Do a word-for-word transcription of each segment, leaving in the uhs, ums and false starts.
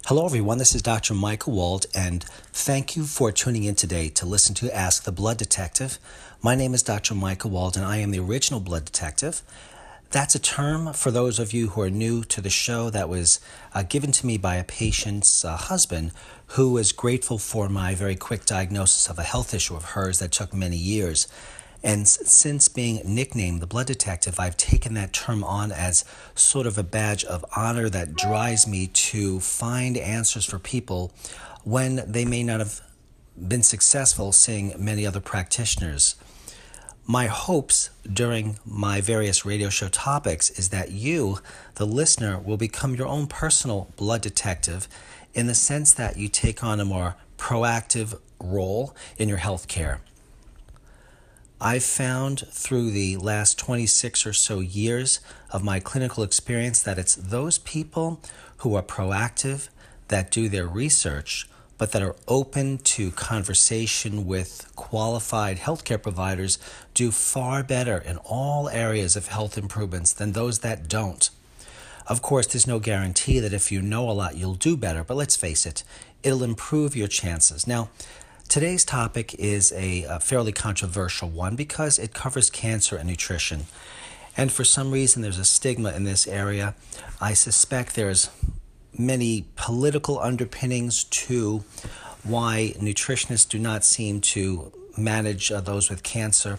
Hello, everyone. This is Doctor Michael Wald, and thank you for tuning in today to listen to Ask the Blood Detective. My name is Doctor Michael Wald, and I am the original Blood Detective. That's a term for those of you who are new to the show that was uh, given to me by a patient's uh, husband who was grateful for my very quick diagnosis of a health issue of hers that took many years. And since being nicknamed the Blood Detective, I've taken that term on as sort of a badge of honor that drives me to find answers for people when they may not have been successful seeing many other practitioners. My hopes during my various radio show topics is that you, the listener, will become your own personal blood detective in the sense that you take on a more proactive role in your health care. I've found through the last twenty-six or so years of my clinical experience that it's those people who are proactive, that do their research, but that are open to conversation with qualified healthcare providers do far better in all areas of health improvements than those that don't. Of course, there's no guarantee that if you know a lot, you'll do better, but let's face it, it'll improve your chances. Now, today's topic is a, a fairly controversial one because it covers cancer and nutrition. And for some reason, there's a stigma in this area. I suspect there's many political underpinnings to why nutritionists do not seem to manage uh, those with cancer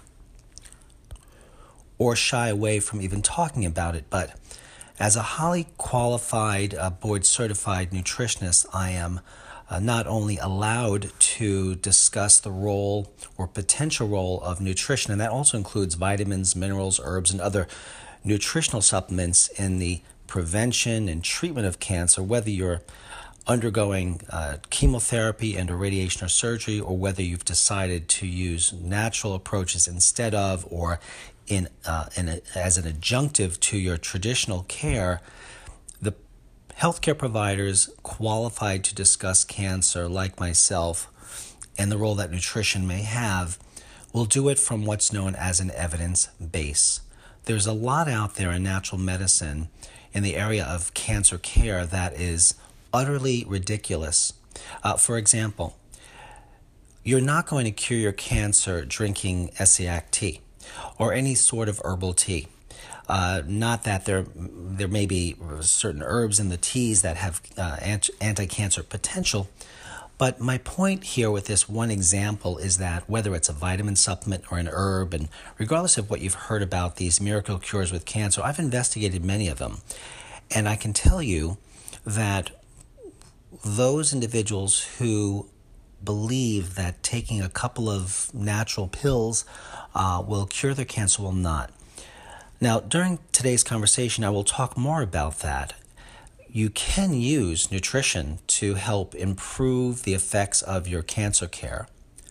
or shy away from even talking about it. But as a highly qualified, uh, board-certified nutritionist, I am Uh, not only allowed to discuss the role or potential role of nutrition, and that also includes vitamins, minerals, herbs, and other nutritional supplements in the prevention and treatment of cancer, whether you're undergoing uh, chemotherapy and or radiation or surgery, or whether you've decided to use natural approaches instead of, or in, uh, in a, as an adjunctive to your traditional care. The healthcare providers qualified to discuss cancer, like myself, and the role that nutrition may have, will do it from what's known as an evidence base. There's a lot out there in natural medicine in the area of cancer care that is utterly ridiculous. Uh, for example, you're not going to cure your cancer drinking Essiac tea or any sort of herbal tea. Uh, not that there there may be certain herbs in the teas that have uh, anti-cancer potential, but my point here with this one example is that whether it's a vitamin supplement or an herb, and regardless of what you've heard about these miracle cures with cancer, I've investigated many of them, and I can tell you that those individuals who believe that taking a couple of natural pills uh, will cure their cancer will not. Now, during today's conversation, I will talk more about that. You can use nutrition to help improve the effects of your cancer care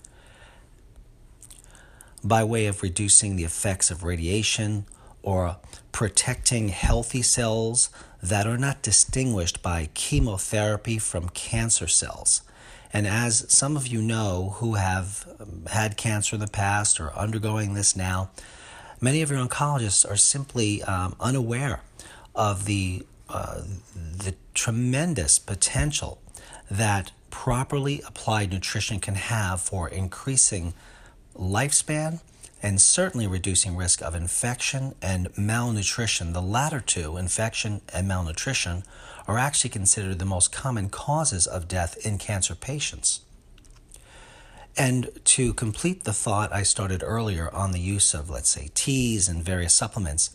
by way of reducing the effects of radiation or protecting healthy cells that are not distinguished by chemotherapy from cancer cells. And as some of you know who have had cancer in the past or are undergoing this now, many of your oncologists are simply um, unaware of the uh, the tremendous potential that properly applied nutrition can have for increasing lifespan and certainly reducing risk of infection and malnutrition. The latter two, infection and malnutrition, are actually considered the most common causes of death in cancer patients. And to complete the thought I started earlier on the use of, let's say, teas and various supplements,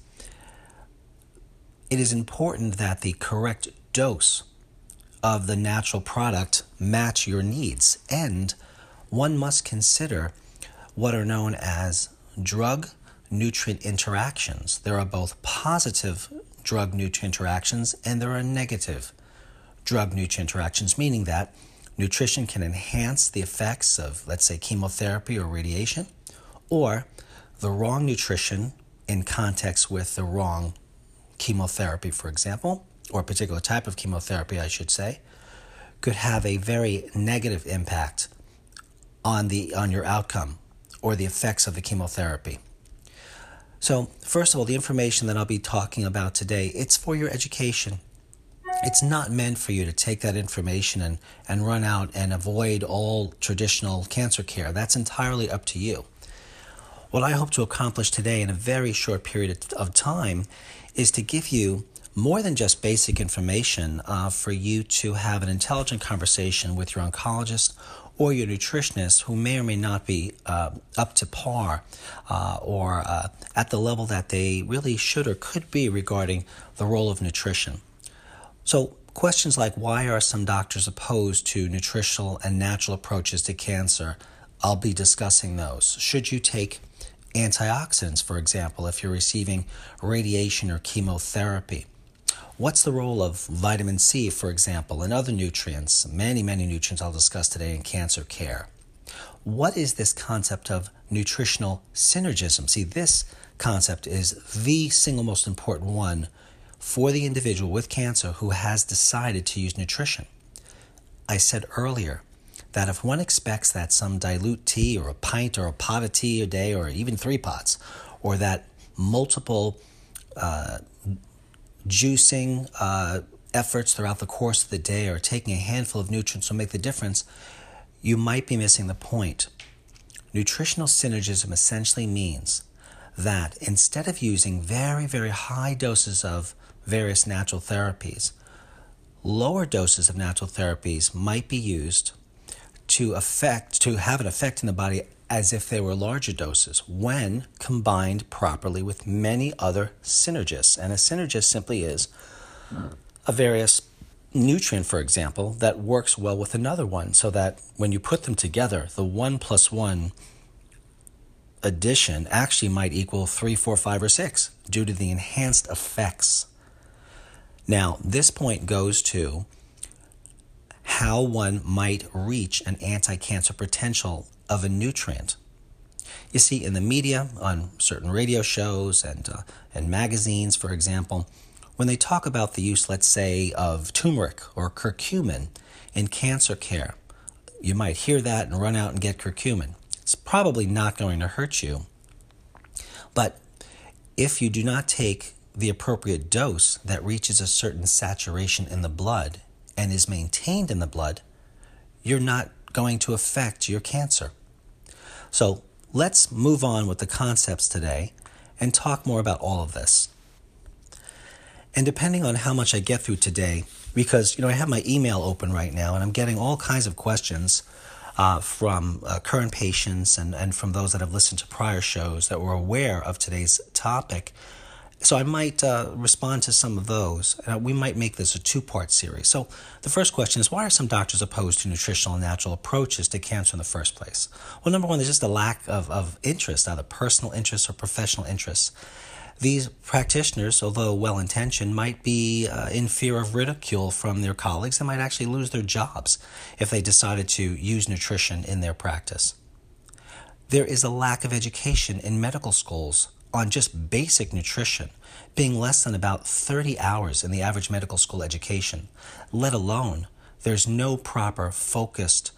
it is important that the correct dose of the natural product match your needs. And one must consider what are known as drug-nutrient interactions. There are both positive drug-nutrient interactions and there are negative drug-nutrient interactions, meaning that nutrition can enhance the effects of, let's say, chemotherapy or radiation, or the wrong nutrition in context with the wrong chemotherapy, for example, or a particular type of chemotherapy, I should say, could have a very negative impact on the on your outcome or the effects of the chemotherapy. So, first of all, the information that I'll be talking about today, it's for your education. It's not meant for you to take that information and, and run out and avoid all traditional cancer care. That's entirely up to you. What I hope to accomplish today in a very short period of time is to give you more than just basic information uh, for you to have an intelligent conversation with your oncologist or your nutritionist who may or may not be uh, up to par uh, or uh, at the level that they really should or could be regarding the role of nutrition. So questions like, why are some doctors opposed to nutritional and natural approaches to cancer? I'll be discussing those. Should you take antioxidants, for example, if you're receiving radiation or chemotherapy? What's the role of vitamin C, for example, and other nutrients? Many, many nutrients I'll discuss today in cancer care. What is this concept of nutritional synergism? See, this concept is the single most important one for the individual with cancer who has decided to use nutrition. I said earlier that if one expects that some dilute tea or a pint or a pot of tea a day or even three pots, or that multiple uh, juicing uh, efforts throughout the course of the day or taking a handful of nutrients will make the difference, you might be missing the point. Nutritional synergism essentially means that instead of using very, very high doses of various natural therapies, lower doses of natural therapies might be used to affect, to have an effect in the body as if they were larger doses when combined properly with many other synergists. And a synergist simply is a various nutrient, for example, that works well with another one, so that when you put them together, the one plus one addition actually might equal three, four, five, or six due to the enhanced effects. Now, this point goes to how one might reach an anti-cancer potential of a nutrient. You see, in the media, on certain radio shows and uh, and magazines, for example, when they talk about the use, let's say, of turmeric or curcumin in cancer care, you might hear that and run out and get curcumin. It's probably not going to hurt you. But if you do not take the appropriate dose that reaches a certain saturation in the blood and is maintained in the blood, you're not going to affect your cancer. So let's move on with the concepts today and talk more about all of this. And depending on how much I get through today, because you know I have my email open right now and I'm getting all kinds of questions uh, from uh, current patients and, and from those that have listened to prior shows that were aware of today's topic. So I might uh, respond to some of those. Uh, we might make this a two-part series. So the first question is, why are some doctors opposed to nutritional and natural approaches to cancer in the first place? Well, number one, there's just a lack of, of interest, either personal interest or professional interest. These practitioners, although well-intentioned, might be uh, in fear of ridicule from their colleagues and might actually lose their jobs if they decided to use nutrition in their practice. There is a lack of education in medical schools on just basic nutrition, being less than about thirty hours in the average medical school education, let alone there's no proper focused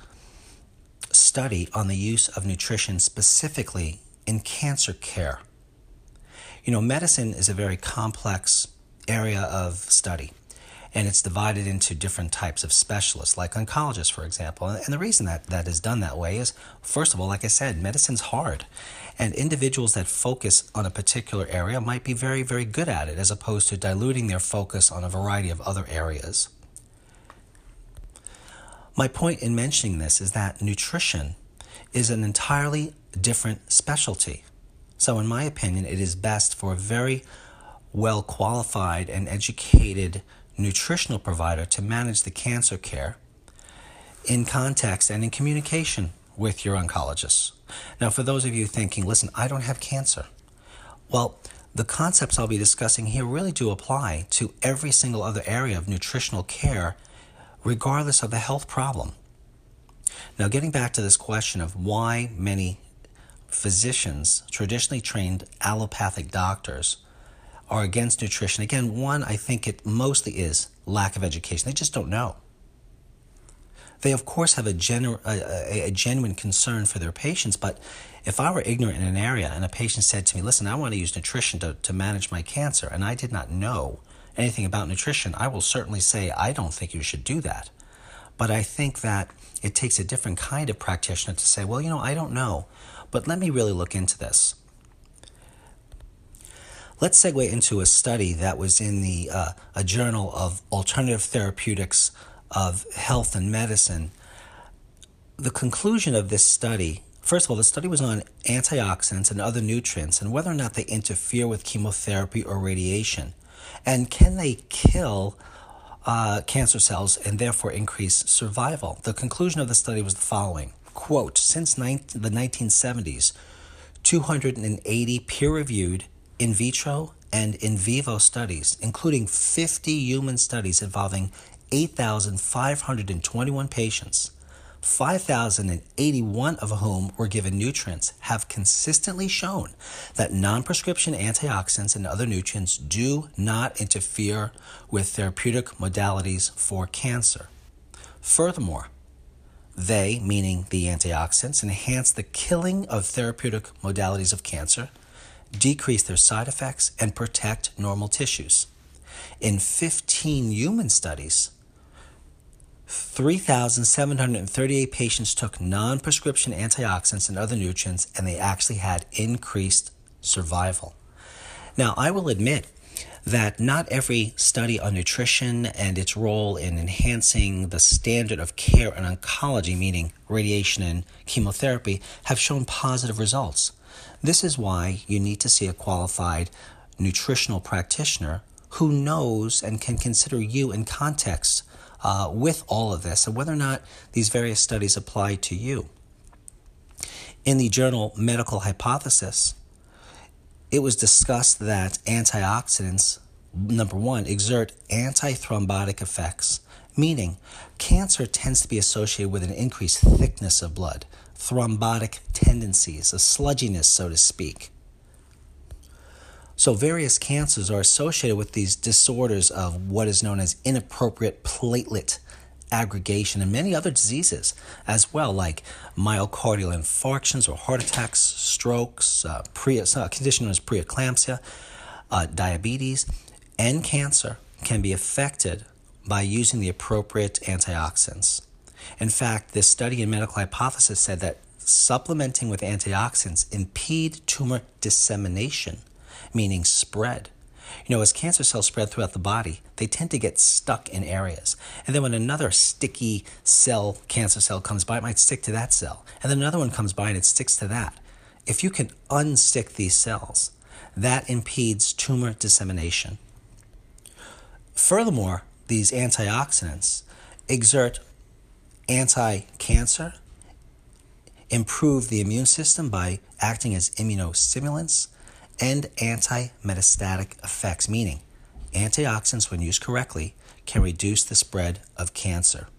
study on the use of nutrition specifically in cancer care. You know, medicine is a very complex area of study, and it's divided into different types of specialists, like oncologists, for example. And the reason that that is done that way is, first of all, like I said, medicine's hard. And individuals that focus on a particular area might be very, very good at it, as opposed to diluting their focus on a variety of other areas. My point in mentioning this is that nutrition is an entirely different specialty. So in my opinion, it is best for a very well-qualified and educated nutritional provider to manage the cancer care in context and in communication with your oncologist. Now, for those of you thinking, listen, I don't have cancer. Well, the concepts I'll be discussing here really do apply to every single other area of nutritional care, regardless of the health problem. Now, getting back to this question of why many physicians, traditionally trained allopathic doctors, are against nutrition. Again, one, I think it mostly is lack of education. They just don't know. They, of course, have a, genu- a, a genuine concern for their patients, but if I were ignorant in an area and a patient said to me, listen, I want to use nutrition to, to manage my cancer, and I did not know anything about nutrition, I will certainly say I don't think you should do that. But I think that it takes a different kind of practitioner to say, well, you know, I don't know, but let me really look into this. Let's segue into a study that was in the uh, a Journal of Alternative Therapeutics of Health and Medicine. The conclusion of this study, first of all, the study was on antioxidants and other nutrients and whether or not they interfere with chemotherapy or radiation. And can they kill uh, cancer cells and therefore increase survival? The conclusion of the study was the following, quote, since the nineteen seventies, two hundred eighty peer-reviewed in vitro and in vivo studies, including fifty human studies involving eight thousand five hundred twenty-one patients, five thousand eighty-one of whom were given nutrients, have consistently shown that non-prescription antioxidants and other nutrients do not interfere with therapeutic modalities for cancer. Furthermore, they, meaning the antioxidants, enhance the killing of therapeutic modalities of cancer, decrease their side effects, and protect normal tissues. In fifteen human studies, three thousand seven hundred thirty-eight patients took non-prescription antioxidants and other nutrients, and they actually had increased survival. Now, I will admit that not every study on nutrition and its role in enhancing the standard of care in oncology, meaning radiation and chemotherapy, have shown positive results. This is why you need to see a qualified nutritional practitioner who knows and can consider you in context uh, with all of this and whether or not these various studies apply to you. In the journal Medical Hypothesis, it was discussed that antioxidants, number one, exert antithrombotic effects, meaning cancer tends to be associated with an increased thickness of blood, thrombotic tendencies, a sludginess, so to speak. So various cancers are associated with these disorders of what is known as inappropriate platelet aggregation and many other diseases as well, like myocardial infarctions or heart attacks, strokes, uh, pre, a condition known as preeclampsia, uh, diabetes, and cancer can be affected by using the appropriate antioxidants. In fact, this study in Medical Hypothesis said that supplementing with antioxidants impede tumor dissemination, meaning spread. You know, as cancer cells spread throughout the body, they tend to get stuck in areas. And then when another sticky cell, cancer cell comes by, it might stick to that cell. And then another one comes by and it sticks to that. If you can unstick these cells, that impedes tumor dissemination. Furthermore, these antioxidants exert anti-cancer, improve the immune system by acting as immunostimulants, and anti-metastatic effects, meaning antioxidants, when used correctly, can reduce the spread of cancer.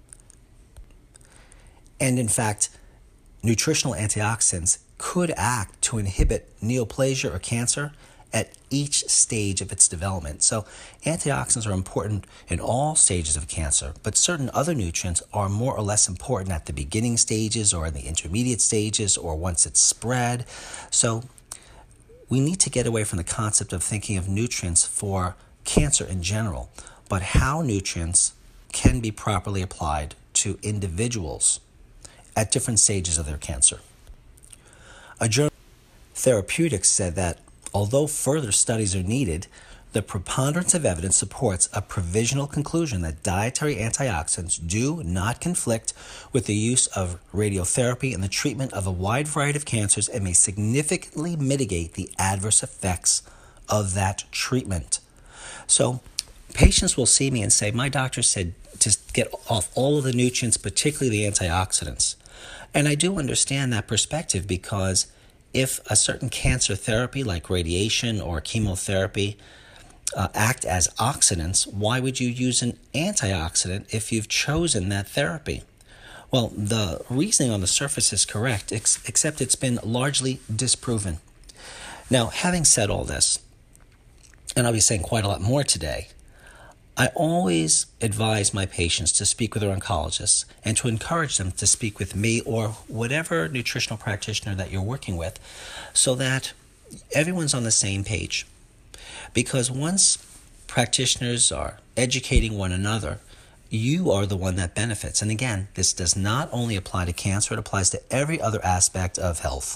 And in fact, nutritional antioxidants could act to inhibit neoplasia or cancer at each stage of its development. So antioxidants are important in all stages of cancer, but certain other nutrients are more or less important at the beginning stages or in the intermediate stages or once it's spread. So we need to get away from the concept of thinking of nutrients for cancer in general, but how nutrients can be properly applied to individuals at different stages of their cancer. A journal Therapeutics said that although further studies are needed, the preponderance of evidence supports a provisional conclusion that dietary antioxidants do not conflict with the use of radiotherapy in the treatment of a wide variety of cancers and may significantly mitigate the adverse effects of that treatment. So patients will see me and say, my doctor said to get off all of the nutrients, particularly the antioxidants. And I do understand that perspective because if a certain cancer therapy like radiation or chemotherapy uh, act as oxidants, why would you use an antioxidant if you've chosen that therapy? Well, the reasoning on the surface is correct, ex- except it's been largely disproven. Now, having said all this, and I'll be saying quite a lot more today, I always advise my patients to speak with their oncologists and to encourage them to speak with me or whatever nutritional practitioner that you're working with so that everyone's on the same page. Because once practitioners are educating one another, you are the one that benefits. And again, this does not only apply to cancer, it applies to every other aspect of health.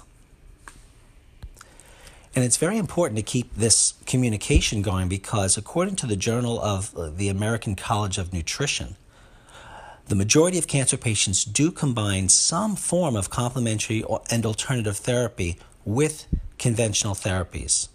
And it's very important to keep this communication going because according to the Journal of the American College of Nutrition, the majority of cancer patients do combine some form of complementary and alternative therapy with conventional therapies.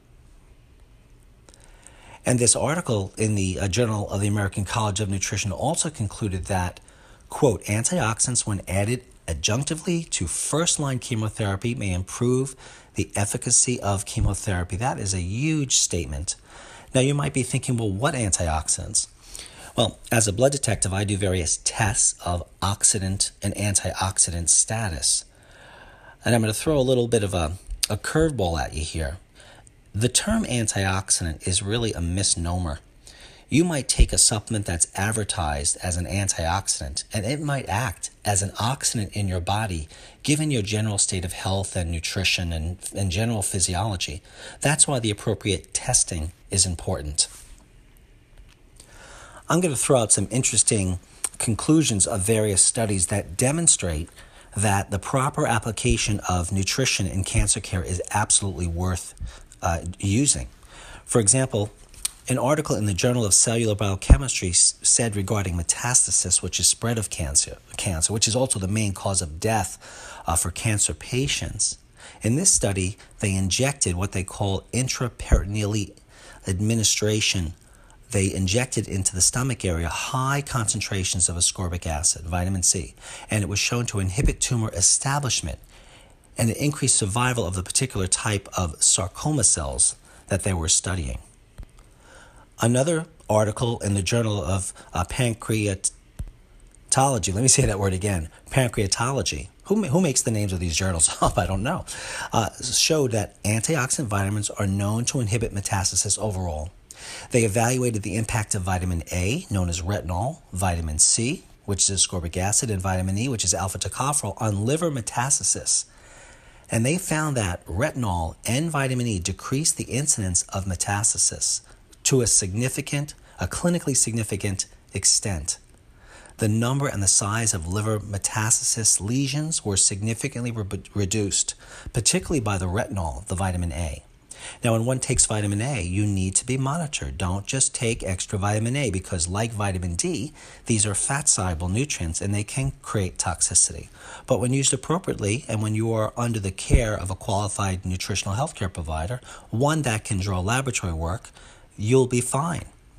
And this article in the uh, Journal of the American College of Nutrition also concluded that, quote, antioxidants when added adjunctively to first-line chemotherapy may improve the efficacy of chemotherapy. That is a huge statement. Now you might be thinking, well, what antioxidants? Well, as a blood detective, I do various tests of oxidant and antioxidant status. And I'm going to throw a little bit of a, a curveball at you here. The term antioxidant is really a misnomer. You might take a supplement that's advertised as an antioxidant, and it might act as an oxidant in your body, given your general state of health and nutrition and, and general physiology. That's why the appropriate testing is important. I'm going to throw out some interesting conclusions of various studies that demonstrate that the proper application of nutrition in cancer care is absolutely worth uh, using. For example, an article in the Journal of Cellular Biochemistry said regarding metastasis, which is spread of cancer, cancer, which is also the main cause of death uh, for cancer patients. In this study, they injected what they call intraperitoneal administration. They injected into the stomach area high concentrations of ascorbic acid, vitamin C, and it was shown to inhibit tumor establishment and increase survival of the particular type of sarcoma cells that they were studying. Another article in the Journal of uh, Pancreatology, let me say that word again, Pancreatology, who, who makes the names of these journals up? I don't know, uh, showed that antioxidant vitamins are known to inhibit metastasis overall. They evaluated the impact of vitamin A, known as retinol, vitamin C, which is ascorbic acid, and vitamin E, which is alpha-tocopherol, on liver metastasis. And they found that retinol and vitamin E decreased the incidence of metastasis to a significant, a clinically significant extent. The number and the size of liver metastasis lesions were significantly re- reduced, particularly by the retinol, the vitamin A. Now, when one takes vitamin A, you need to be monitored. Don't just take extra vitamin A because, like vitamin D, these are fat-soluble nutrients and they can create toxicity. But when used appropriately and when you are under the care of a qualified nutritional healthcare provider, one that can draw laboratory work, you'll be fine.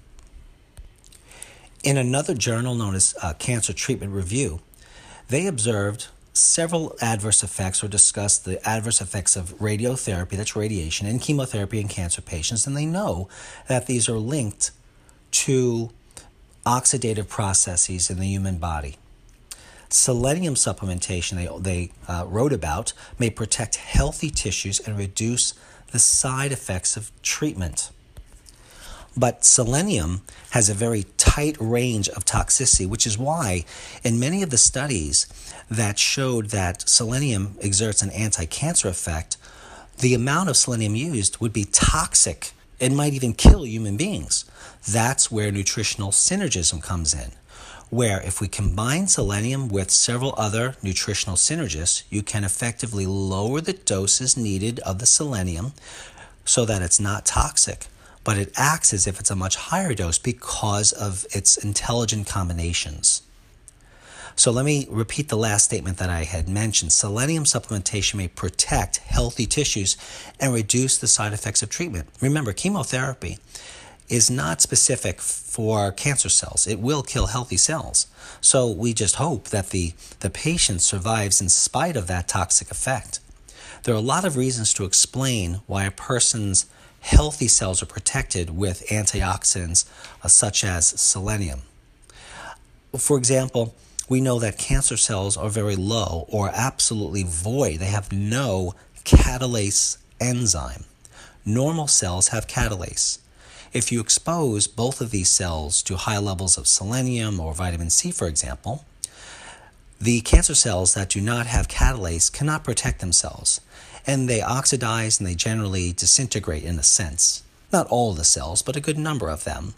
In another journal known as uh, Cancer Treatment Review, they observed several adverse effects or discussed the adverse effects of radiotherapy, that's radiation, and chemotherapy in cancer patients, and they know that these are linked to oxidative processes in the human body. Selenium supplementation, they, they uh, wrote about, may protect healthy tissues and reduce the side effects of treatment. But selenium has a very tight range of toxicity, which is why in many of the studies that showed that selenium exerts an anti-cancer effect, the amount of selenium used would be toxic. It might even kill human beings. That's where nutritional synergism comes in, where if we combine selenium with several other nutritional synergists, you can effectively lower the doses needed of the selenium so that it's not toxic, but it acts as if it's a much higher dose because of its intelligent combinations. So let me repeat the last statement that I had mentioned. Selenium supplementation may protect healthy tissues and reduce the side effects of treatment. Remember, chemotherapy is not specific for cancer cells. It will kill healthy cells. So we just hope that the, the patient survives in spite of that toxic effect. There are a lot of reasons to explain why a person's healthy cells are protected with antioxidants uh, such as selenium. For example, we know that cancer cells are very low or absolutely void. They have no catalase enzyme. Normal cells have catalase. If you expose both of these cells to high levels of selenium or vitamin C, for example, the cancer cells that do not have catalase cannot protect themselves, and they oxidize and they generally disintegrate in a sense. not all the cells, but a good number of them.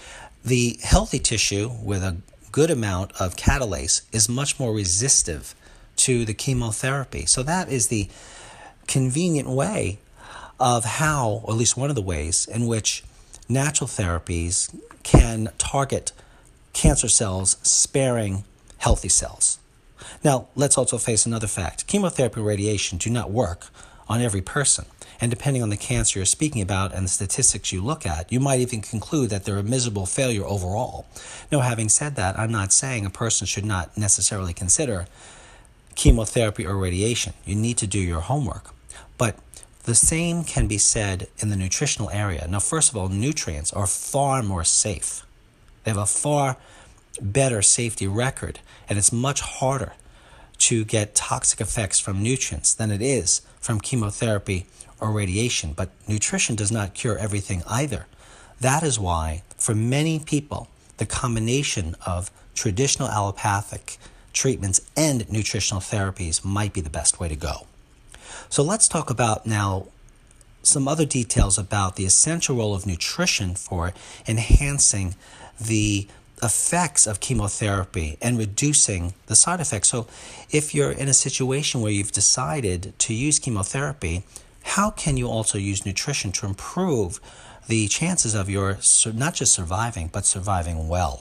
The healthy tissue with a good amount of catalase is much more resistive to the chemotherapy. So that is the convenient way of how, or at least one of the ways, in which natural therapies can target cancer cells sparing healthy cells. Now, let's also face another fact. Chemotherapy and radiation do not work on every person. And depending on the cancer you're speaking about and the statistics you look at, you might even conclude that they're a miserable failure overall. Now, having said that, I'm not saying a person should not necessarily consider chemotherapy or radiation. You need to do your homework. But the same can be said in the nutritional area. Now, first of all, nutrients are far more safe. They have a far better safety record, and it's much harder to get toxic effects from nutrients than it is from chemotherapy or radiation. But nutrition does not cure everything either. That is why, for many people, the combination of traditional allopathic treatments and nutritional therapies might be the best way to go. So let's talk about now some other details about the essential role of nutrition for enhancing the effects of chemotherapy and reducing the side effects. So if you're in a situation where you've decided to use chemotherapy, how can you also use nutrition to improve the chances of your not just surviving, but surviving well?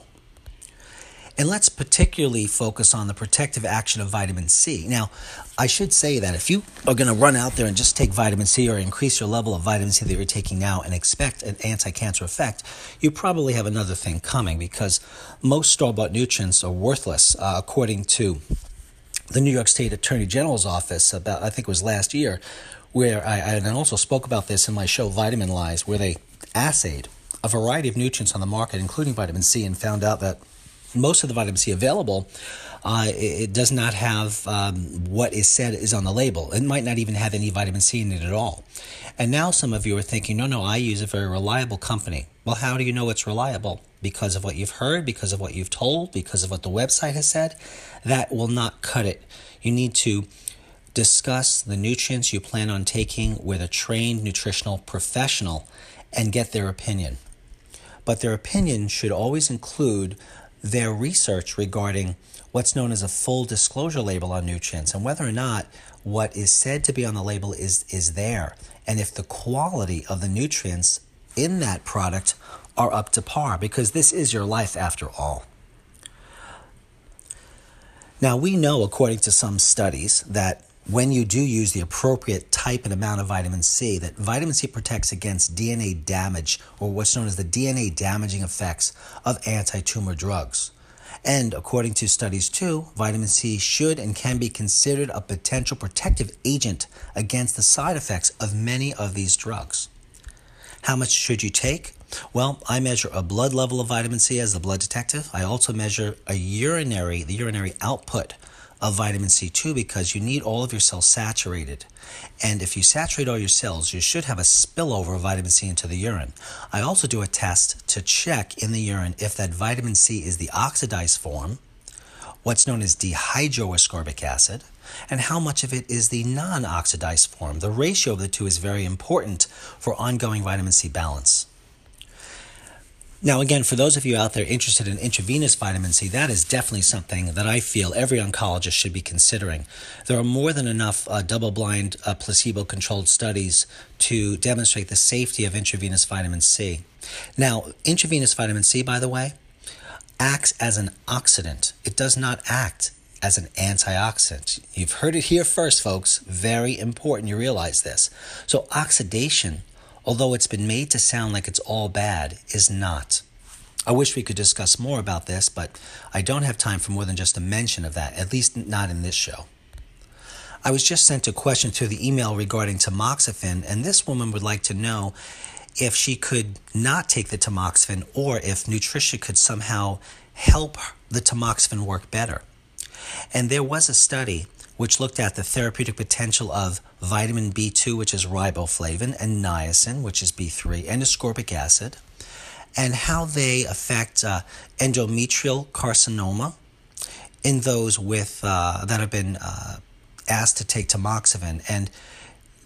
And let's particularly focus on the protective action of vitamin C. Now, I should say that if you are going to run out there and just take vitamin C or increase your level of vitamin C that you're taking now and expect an anti-cancer effect, you probably have another thing coming, because most store-bought nutrients are worthless, uh, according to the New York State Attorney General's office about, I think it was last year, where I, I and I also spoke about this in my show Vitamin Lies, where they assayed a variety of nutrients on the market, including vitamin C, and found out that most of the vitamin C available, uh, it, it does not have um, what is said is on the label. It might not even have any vitamin C in it at all. And now some of you are thinking, no, no, I use a very reliable company. Well, how do you know it's reliable? Because of what you've heard, because of what you've told, because of what the website has said? That will not cut it. You need to discuss the nutrients you plan on taking with a trained nutritional professional and get their opinion. But their opinion should always include their research regarding what's known as a full disclosure label on nutrients, and whether or not what is said to be on the label is, is there, and if the quality of the nutrients in that product are up to par, because this is your life after all. Now, we know, according to some studies, that when you do use the appropriate type and amount of vitamin C, that vitamin C protects against D N A damage, or what's known as the D N A damaging effects of anti-tumor drugs. And according to studies too, vitamin C should and can be considered a potential protective agent against the side effects of many of these drugs. How much should you take? Well, I measure a blood level of vitamin C as a blood detective. I also measure a urinary, the urinary output of vitamin C too, because you need all of your cells saturated. And if you saturate all your cells, you should have a spillover of vitamin C into the urine. I also do a test to check in the urine if that vitamin C is the oxidized form, what's known as dehydroascorbic acid, and how much of it is the non-oxidized form. The ratio of the two is very important for ongoing vitamin C balance. Now, again, for those of you out there interested in intravenous vitamin C, that is definitely something that I feel every oncologist should be considering. There are more than enough uh, double-blind, uh, placebo-controlled studies to demonstrate the safety of intravenous vitamin C. Now, intravenous vitamin C, by the way, acts as an oxidant. It does not act as an antioxidant. You've heard it here first, folks. Very important you realize this. So oxidation, although it's been made to sound like it's all bad, is not. I wish we could discuss more about this, but I don't have time for more than just a mention of that, at least not in this show. I was just sent a question through the email regarding tamoxifen, and this woman would like to know if she could not take the tamoxifen or if nutrition could somehow help the tamoxifen work better. And there was a study which looked at the therapeutic potential of vitamin B two, which is riboflavin, and niacin, which is B three, and ascorbic acid, and how they affect uh, endometrial carcinoma in those with uh, that have been uh, asked to take tamoxifen. And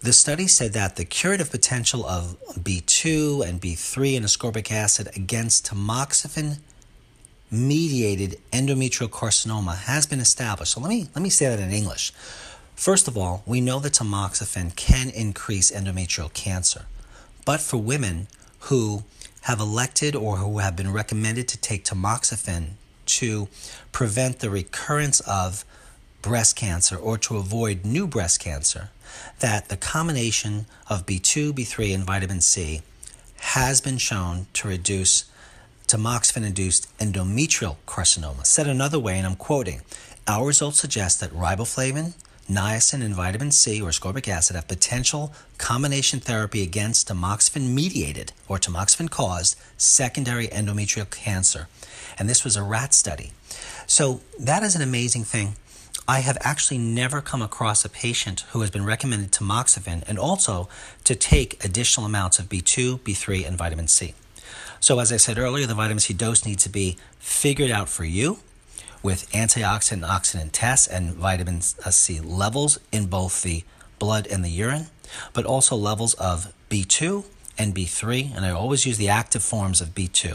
The study said that the curative potential of B two and B three in ascorbic acid against tamoxifen-mediated endometrial carcinoma has been established. So let me let me say that in English. First of all, we know that tamoxifen can increase endometrial cancer, but for women who have elected or who have been recommended to take tamoxifen to prevent the recurrence of breast cancer or to avoid new breast cancer, that the combination of B two, B three, and vitamin C has been shown to reduce tamoxifen-induced endometrial carcinoma. Said another way, and I'm quoting, our results suggest that riboflavin, niacin, and vitamin C, or ascorbic acid, have potential combination therapy against tamoxifen-mediated or tamoxifen-caused secondary endometrial cancer. And this was a rat study. So that is an amazing thing. I have actually never come across a patient who has been recommended tamoxifen and also to take additional amounts of B two, B three, and vitamin C. So as I said earlier, the vitamin C dose needs to be figured out for you with antioxidant and oxidant tests and vitamin C levels in both the blood and the urine, but also levels of B two and B three, and I always use the active forms of B two.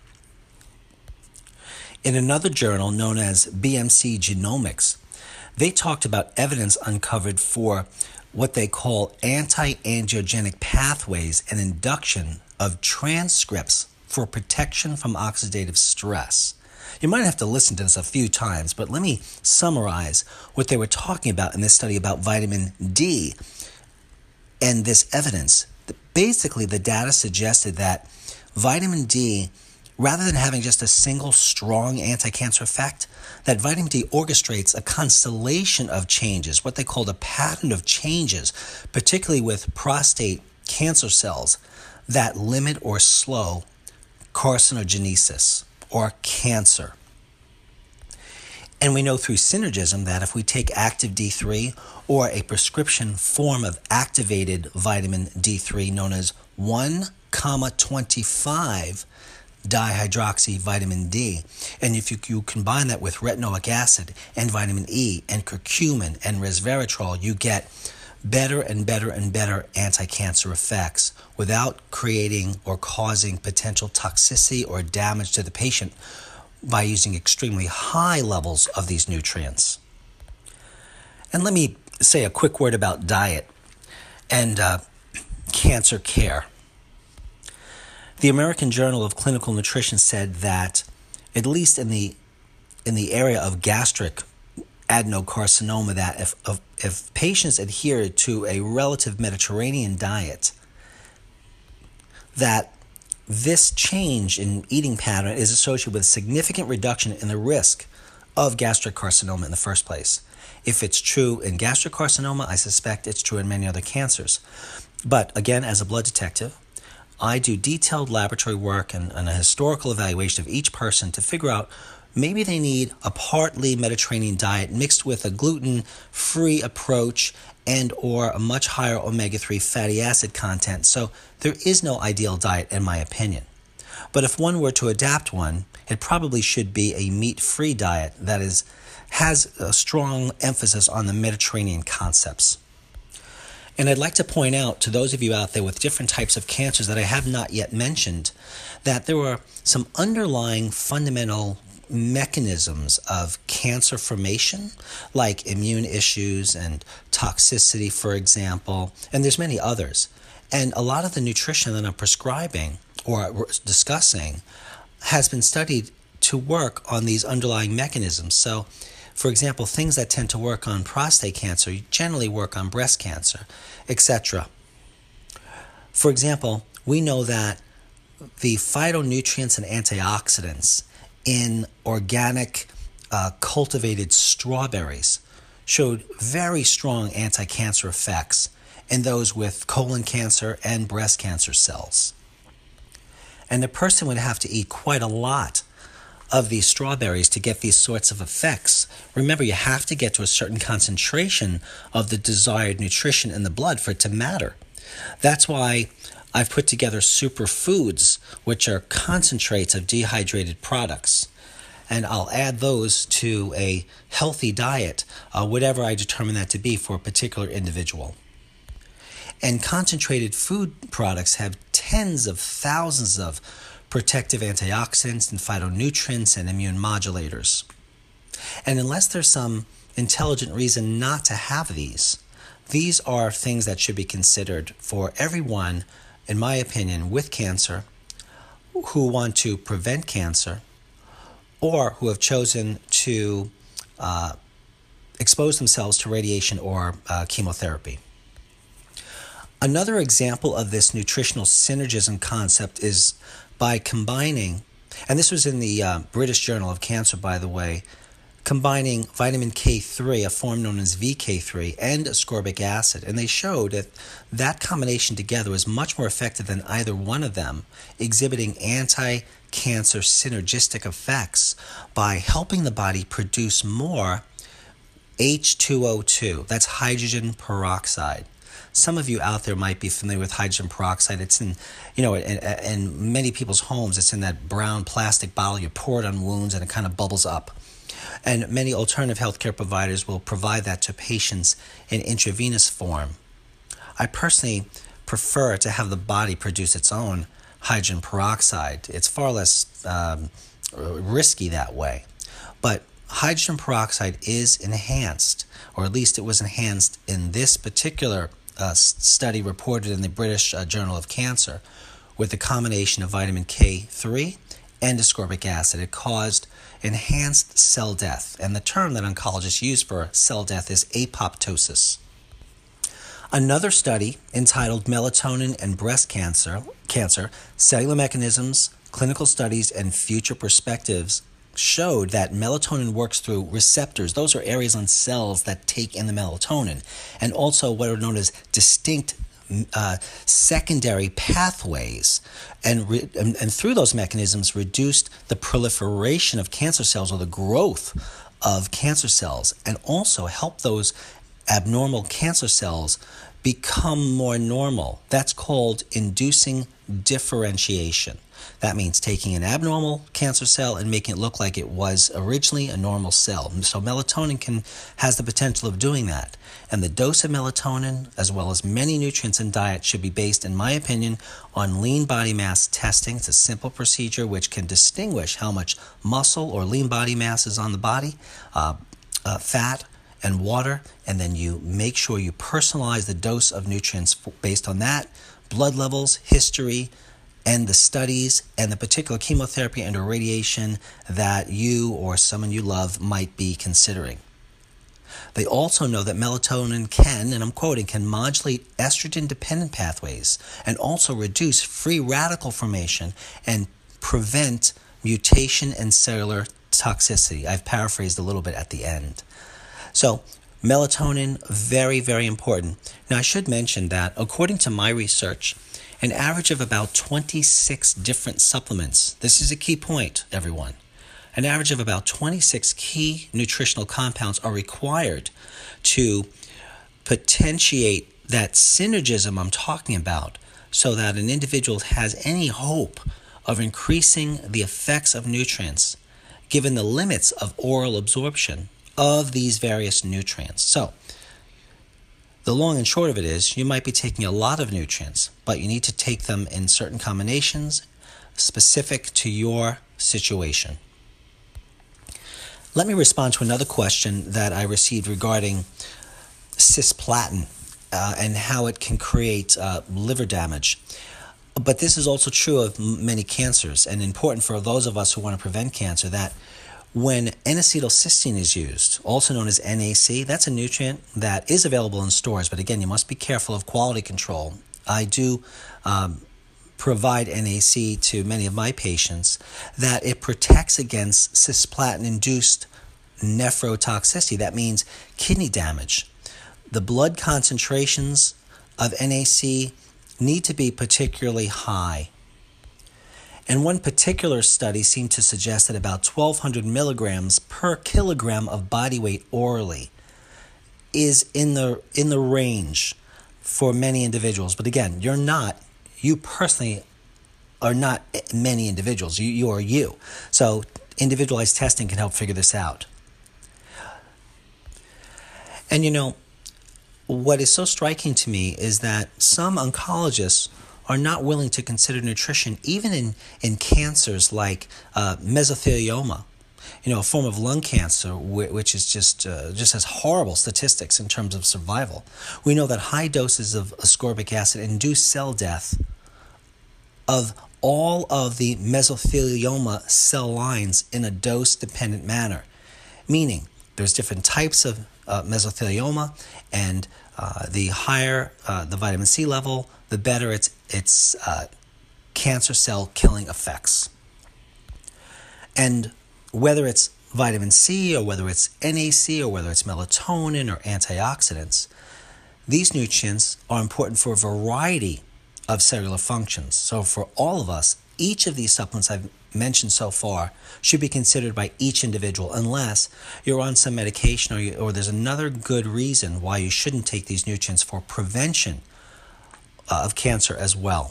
In another journal known as B M C Genomics, they talked about evidence uncovered for what they call anti-angiogenic pathways and induction of transcripts for protection from oxidative stress. You might have to listen to this a few times, but let me summarize what they were talking about in this study about vitamin D and this evidence. Basically, the data suggested that vitamin D, rather than having just a single strong anti-cancer effect, that vitamin D orchestrates a constellation of changes, what they called a pattern of changes, particularly with prostate cancer cells that limit or slow carcinogenesis or cancer. And we know through synergism that if we take active D three or a prescription form of activated vitamin D three known as one twenty-five dihydroxy vitamin D, and if you, you combine that with retinoic acid and vitamin E and curcumin and resveratrol, you get better and better and better anti-cancer effects without creating or causing potential toxicity or damage to the patient by using extremely high levels of these nutrients. And let me say a quick word about diet and uh, cancer care. The American Journal of Clinical Nutrition said that, at least in the in the area of gastric adenocarcinoma, that if, if, if patients adhere to a relative Mediterranean diet, that this change in eating pattern is associated with a significant reduction in the risk of gastric carcinoma in the first place. If it's true in gastric carcinoma, I suspect it's true in many other cancers. But again, as a blood detective, I do detailed laboratory work and, and a historical evaluation of each person to figure out maybe they need a partly Mediterranean diet mixed with a gluten-free approach and or a much higher omega three fatty acid content. So there is no ideal diet in my opinion. But if one were to adapt one, it probably should be a meat-free diet that is has a strong emphasis on the Mediterranean concepts. And I'd like to point out to those of you out there with different types of cancers that I have not yet mentioned that there are some underlying fundamental mechanisms of cancer formation, like immune issues and toxicity, for example, and there's many others. And a lot of the nutrition that I'm prescribing or discussing has been studied to work on these underlying mechanisms. So, for example, things that tend to work on prostate cancer generally work on breast cancer, et cetera. For example, we know that the phytonutrients and antioxidants in organic uh, cultivated strawberries showed very strong anti-cancer effects in those with colon cancer and breast cancer cells. And the person would have to eat quite a lot of these strawberries to get these sorts of effects. Remember, you have to get to a certain concentration of the desired nutrition in the blood for it to matter. That's why I've put together superfoods, which are concentrates of dehydrated products. And I'll add those to a healthy diet, uh, whatever I determine that to be for a particular individual. And concentrated food products have tens of thousands of protective antioxidants and phytonutrients and immune modulators. And unless there's some intelligent reason not to have these, these are things that should be considered for everyone, in my opinion, with cancer, who want to prevent cancer, or who have chosen to uh, expose themselves to radiation or uh, chemotherapy. Another example of this nutritional synergism concept is by combining, and this was in the uh, British Journal of Cancer, by the way, combining vitamin K three, a form known as V K three, and ascorbic acid. And they showed that that combination together was much more effective than either one of them, exhibiting anti-cancer synergistic effects by helping the body produce more H two O two. That's hydrogen peroxide. Some of you out there might be familiar with hydrogen peroxide. It's in, you know, in, in many people's homes, it's in that brown plastic bottle. You pour it on wounds and it kind of bubbles up. And many alternative healthcare providers will provide that to patients in intravenous form. I personally prefer to have the body produce its own hydrogen peroxide. It's far less um, risky that way. But hydrogen peroxide is enhanced, or at least it was enhanced in this particular uh, study reported in the British uh, Journal of Cancer, with the combination of vitamin K three and ascorbic acid. It caused enhanced cell death, and the term that oncologists use for cell death is apoptosis. Another study entitled Melatonin and Breast Cancer, Cancer, Cellular Mechanisms, Clinical Studies, and Future Perspectives showed that melatonin works through receptors. Those are areas on cells that take in the melatonin, and also what are known as distinct uh, secondary pathways. And, re- and, and through those mechanisms reduced the proliferation of cancer cells, or the growth of cancer cells, and also help those abnormal cancer cells become more normal. That's called inducing differentiation. That means taking an abnormal cancer cell and making it look like it was originally a normal cell. So melatonin can has the potential of doing that. And the dose of melatonin, as well as many nutrients in diet, should be based, in my opinion, on lean body mass testing. It's a simple procedure which can distinguish how much muscle or lean body mass is on the body, uh, uh, fat, and water, and then you make sure you personalize the dose of nutrients based on that, blood levels, history, and the studies, and the particular chemotherapy and or radiation that you or someone you love might be considering. They also know that melatonin can, and I'm quoting, can modulate estrogen-dependent pathways and also reduce free radical formation and prevent mutation and cellular toxicity. I've paraphrased a little bit at the end. So melatonin, very, very important. Now, I should mention that according to my research, an average of about twenty-six different supplements, this is a key point, everyone, an average of about twenty-six key nutritional compounds are required to potentiate that synergism I'm talking about, so that an individual has any hope of increasing the effects of nutrients given the limits of oral absorption of these various nutrients. So, the long and short of it is, you might be taking a lot of nutrients, but you need to take them in certain combinations specific to your situation. Let me respond to another question that I received regarding cisplatin uh, and how it can create uh, liver damage. But this is also true of m- many cancers, and important for those of us who want to prevent cancer, that when N-acetylcysteine is used, also known as N A C, that's a nutrient that is available in stores, but again, you must be careful of quality control. I do um, provide N A C to many of my patients, that it protects against cisplatin-induced nephrotoxicity. That means kidney damage. The blood concentrations of N A C need to be particularly high. And one particular study seemed to suggest that about twelve hundred milligrams per kilogram of body weight orally is in the in the range for many individuals. But again, you're not, you personally are not many individuals. You, you are you. So individualized testing can help figure this out. And you know, what is so striking to me is that some oncologists are not willing to consider nutrition even in, in cancers like uh, mesothelioma, you know, a form of lung cancer, which is just uh, just has horrible statistics in terms of survival. We know that high doses of ascorbic acid induce cell death of all of the mesothelioma cell lines in a dose-dependent manner, meaning there's different types of uh, mesothelioma, and uh, the higher uh, the vitamin C level, the better its its uh, cancer cell killing effects. And whether it's vitamin C or whether it's N A C or whether it's melatonin or antioxidants, these nutrients are important for a variety of cellular functions. So for all of us, each of these supplements I've mentioned so far should be considered by each individual, unless you're on some medication or, you, or there's another good reason why you shouldn't take these nutrients for prevention uh, of cancer as well.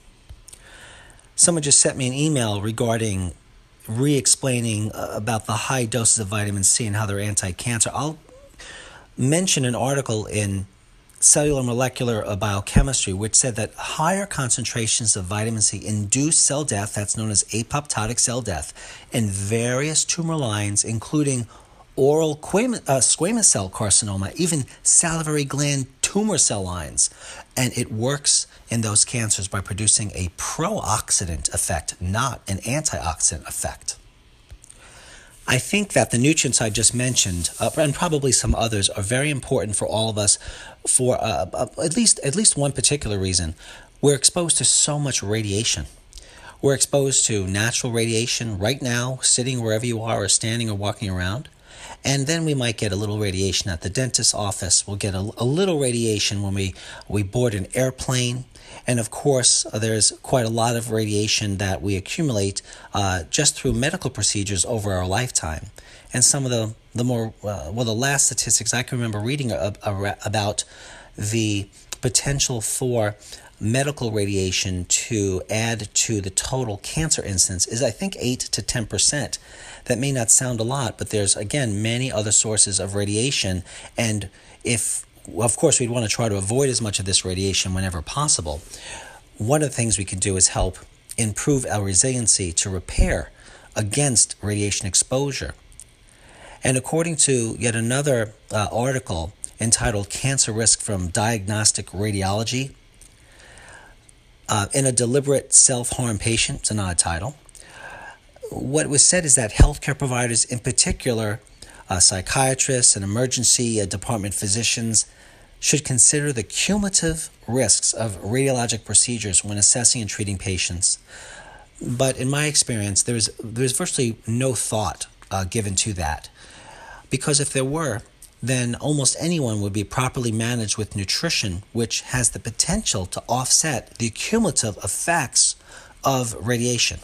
Someone just sent me an email regarding re-explaining uh, about the high doses of vitamin C and how they're anti-cancer. I'll mention an article in Cellular Molecular Biochemistry, which said that higher concentrations of vitamin C induce cell death, that's known as apoptotic cell death, in various tumor lines, including oral squamous, uh, squamous cell carcinoma, even salivary gland tumor cell lines. And it works in those cancers by producing a pro-oxidant effect, not an antioxidant effect. I think that the nutrients I just mentioned, uh, and probably some others, are very important for all of us for uh, uh, at least at least one particular reason. We're exposed to so much radiation. We're exposed to natural radiation right now, sitting wherever you are or standing or walking around. And then we might get a little radiation at the dentist's office. We'll get a, a little radiation when we, we board an airplane. And of course, uh, there's quite a lot of radiation that we accumulate uh, just through medical procedures over our lifetime. And some of the, the more, uh, well, the last statistics I can remember reading a, a, about the potential for medical radiation to add to the total cancer incidence is, I think, eight to ten percent. That may not sound a lot, but there's, again, many other sources of radiation. And if, of course, we'd want to try to avoid as much of this radiation whenever possible. One of the things we can do is help improve our resiliency to repair against radiation exposure. And according to yet another uh, article entitled Cancer Risk from Diagnostic Radiology, uh, in a deliberate self-harm patient, it's an odd title, what was said is that healthcare providers, in particular uh, psychiatrists and emergency uh, department physicians, should consider the cumulative risks of radiologic procedures when assessing and treating patients. But in my experience, there's there's virtually no thought uh, given to that. Because if there were, then almost anyone would be properly managed with nutrition, which has the potential to offset the cumulative effects of radiation.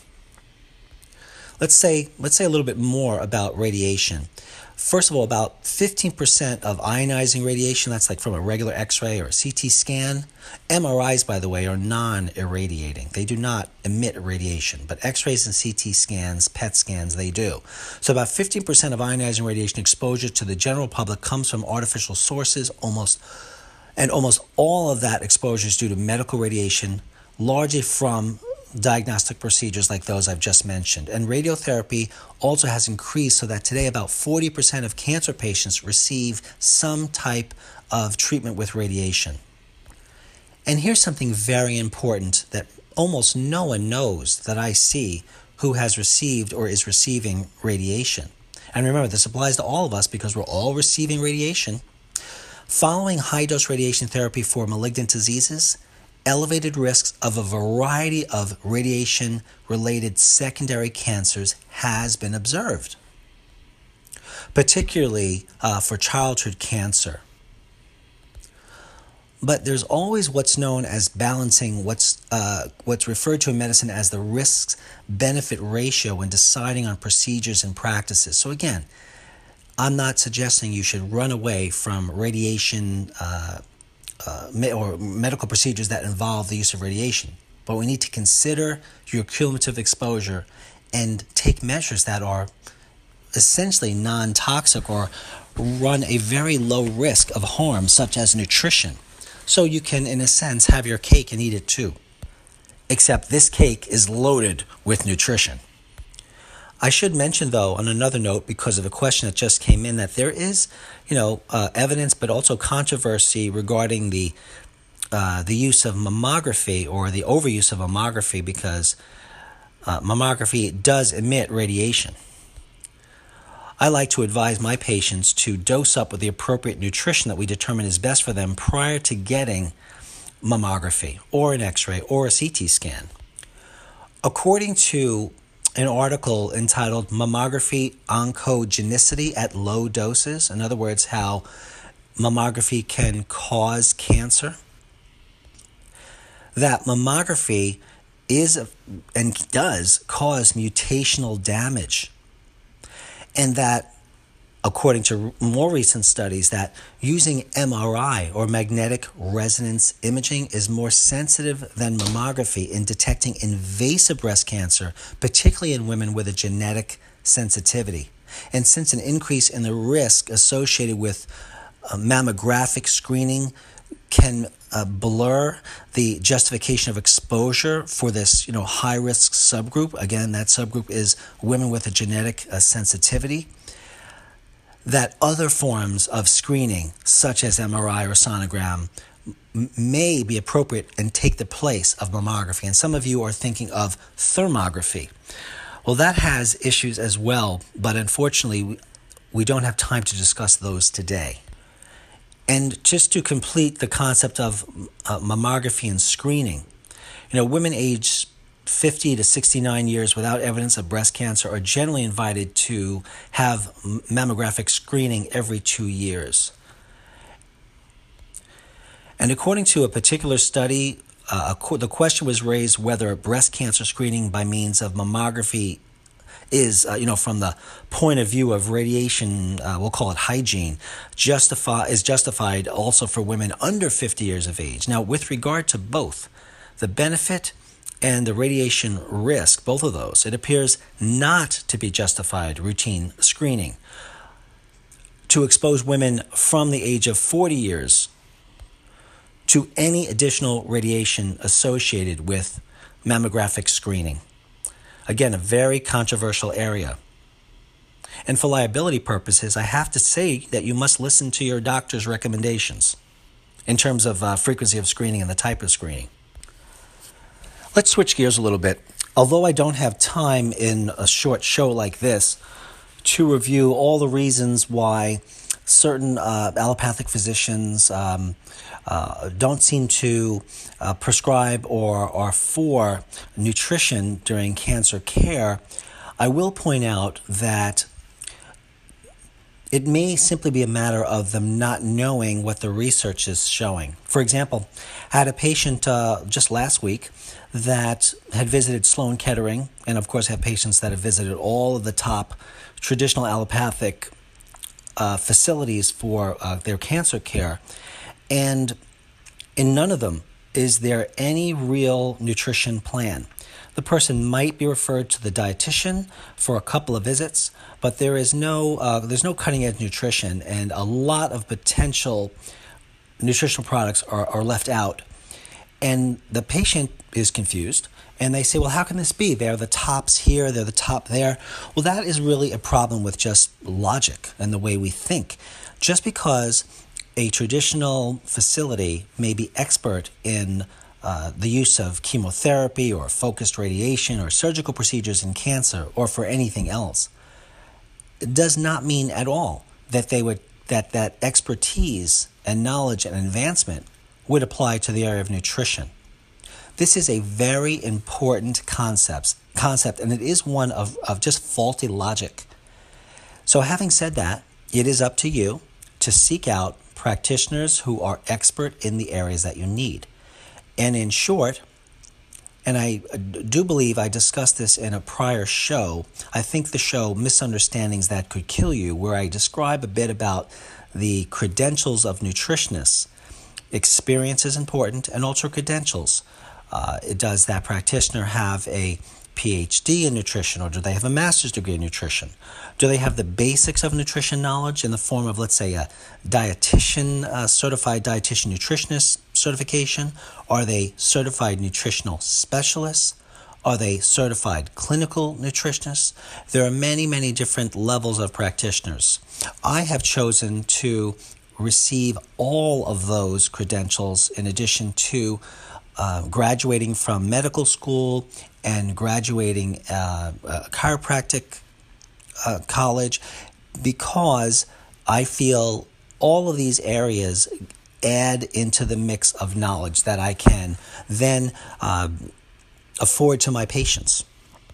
Let's say, let's say a little bit more about radiation. First of all, about fifteen percent of ionizing radiation, that's like from a regular X-ray or a C T scan. M R Is, by the way, are non-irradiating. They do not emit radiation, but X-rays and C T scans, P E T scans, they do. So about fifteen percent of ionizing radiation exposure to the general public comes from artificial sources, almost, and almost all of that exposure is due to medical radiation, largely from diagnostic procedures like those I've just mentioned. And radiotherapy also has increased so that today about forty percent of cancer patients receive some type of treatment with radiation. And here's something very important that almost no one knows that I see who has received or is receiving radiation. And remember, this applies to all of us because we're all receiving radiation. Following high-dose radiation therapy for malignant diseases, elevated risks of a variety of radiation-related secondary cancers has been observed, particularly uh, for childhood cancer. But there's always what's known as balancing what's uh, what's referred to in medicine as the risks-benefit ratio when deciding on procedures and practices. So again, I'm not suggesting you should run away from radiation uh, Uh, or medical procedures that involve the use of radiation. But we need to consider your cumulative exposure and take measures that are essentially non-toxic or run a very low risk of harm, such as nutrition. So you can, in a sense, have your cake and eat it too. Except this cake is loaded with nutrition. I should mention, though, on another note, because of a question that just came in, that there is, you know, uh, evidence, but also controversy regarding the uh, the use of mammography or the overuse of mammography, because uh, mammography does emit radiation. I like to advise my patients to dose up with the appropriate nutrition that we determine is best for them prior to getting mammography or an X-ray or a C T scan. According to an article entitled Mammography Oncogenicity at Low Doses, in other words, how mammography can cause cancer, that mammography is and does cause mutational damage, and that according to more recent studies, that using M R I or magnetic resonance imaging is more sensitive than mammography in detecting invasive breast cancer, particularly in women with a genetic sensitivity. And since an increase in the risk associated with uh, mammographic screening can uh, blur the justification of exposure for this, you know, high-risk subgroup, again, that subgroup is women with a genetic uh, sensitivity, that other forms of screening, such as M R I or sonogram, m- may be appropriate and take the place of mammography. And some of you are thinking of thermography. Well, that has issues as well, but unfortunately, we, we don't have time to discuss those today. And just to complete the concept of uh, mammography and screening, you know, women aged fifty to sixty-nine years without evidence of breast cancer are generally invited to have mammographic screening every two years. And according to a particular study, uh, the question was raised whether breast cancer screening by means of mammography is, uh, you know, from the point of view of radiation, uh, we'll call it hygiene, justify is justified also for women under fifty years of age. Now, with regard to both, the benefit and the radiation risk, both of those, it appears not to be justified routine screening to expose women from the age of forty years to any additional radiation associated with mammographic screening. Again, a very controversial area. And for liability purposes, I have to say that you must listen to your doctor's recommendations in terms of uh, frequency of screening and the type of screening. Let's switch gears a little bit. Although I don't have time in a short show like this to review all the reasons why certain uh, allopathic physicians um, uh, don't seem to uh, prescribe or are for nutrition during cancer care, I will point out that it may simply be a matter of them not knowing what the research is showing. For example, I had a patient uh, just last week that had visited Sloan Kettering, and of course have patients that have visited all of the top traditional allopathic uh, facilities for uh, their cancer care. And in none of them is there any real nutrition plan. The person might be referred to the dietitian for a couple of visits, but there is no uh, there's no cutting-edge nutrition, and a lot of potential nutritional products are, are left out. And the patient is confused, and they say, well, how can this be? They're the tops here, they're the top there. Well, that is really a problem with just logic and the way we think. Just because a traditional facility may be expert in uh, the use of chemotherapy or focused radiation or surgical procedures in cancer or for anything else, it does not mean at all that they would that that expertise and knowledge and advancement would apply to the area of nutrition. This is a very important concept, concept, and it is one of, of just faulty logic. So having said that, it is up to you to seek out practitioners who are expert in the areas that you need. And in short, and I do believe I discussed this in a prior show, I think the show Misunderstandings That Could Kill You, where I describe a bit about the credentials of nutritionists. Experience is important, and also credentials. Uh, does that practitioner have a P H D in nutrition, or do they have a master's degree in nutrition? Do they have the basics of nutrition knowledge in the form of, let's say, a dietitian, uh, certified dietitian nutritionist certification? Are they certified nutritional specialists? Are they certified clinical nutritionists? There are many, many different levels of practitioners. I have chosen to receive all of those credentials in addition to uh, graduating from medical school and graduating uh, a chiropractic uh, college, because I feel all of these areas add into the mix of knowledge that I can then uh, afford to my patients.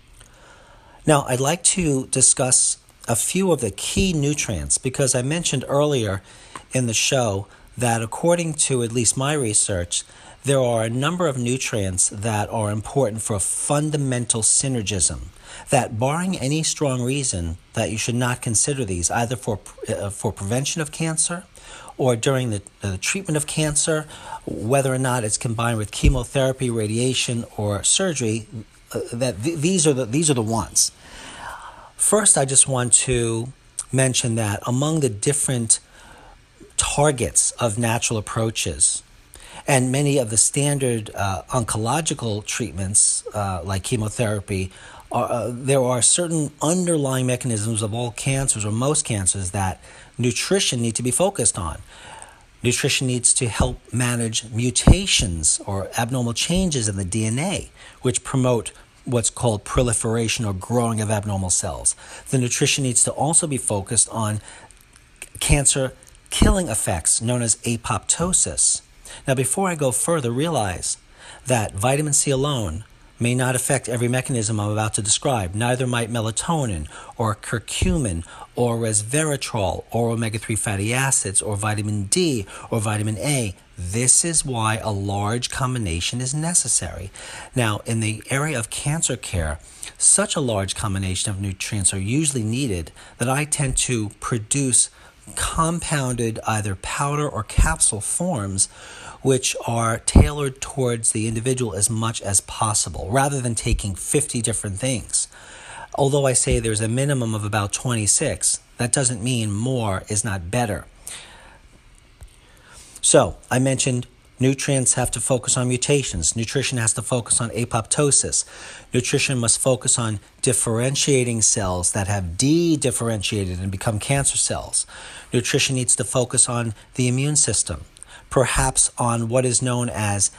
Now, I'd like to discuss a few of the key nutrients, because I mentioned earlier in the show that according to at least my research, there are a number of nutrients that are important for a fundamental synergism, that barring any strong reason that you should not consider these either for uh, for prevention of cancer or during the, the treatment of cancer, whether or not it's combined with chemotherapy, radiation, or surgery, uh, that th- these are the these are the ones. First, I just want to mention that among the different targets of natural approaches and many of the standard uh, oncological treatments, uh, like chemotherapy, are, uh, there are certain underlying mechanisms of all cancers, or most cancers, that nutrition need to be focused on. Nutrition needs to help manage mutations or abnormal changes in the D N A, which promote what's called proliferation or growing of abnormal cells. The nutrition needs to also be focused on cancer killing effects known as apoptosis. Now, before I go further, realize that vitamin C alone may not affect every mechanism I'm about to describe. Neither might melatonin or curcumin or resveratrol or omega three fatty acids or vitamin D or vitamin A. This is why a large combination is necessary. Now, in the area of cancer care, such a large combination of nutrients are usually needed that I tend to produce compounded either powder or capsule forms, which are tailored towards the individual as much as possible, rather than taking fifty different things. Although I say there's a minimum of about twenty-six, that doesn't mean more is not better. So, I mentioned nutrients have to focus on mutations. Nutrition has to focus on apoptosis. Nutrition must focus on differentiating cells that have de-differentiated and become cancer cells. Nutrition needs to focus on the immune system, perhaps on what is known as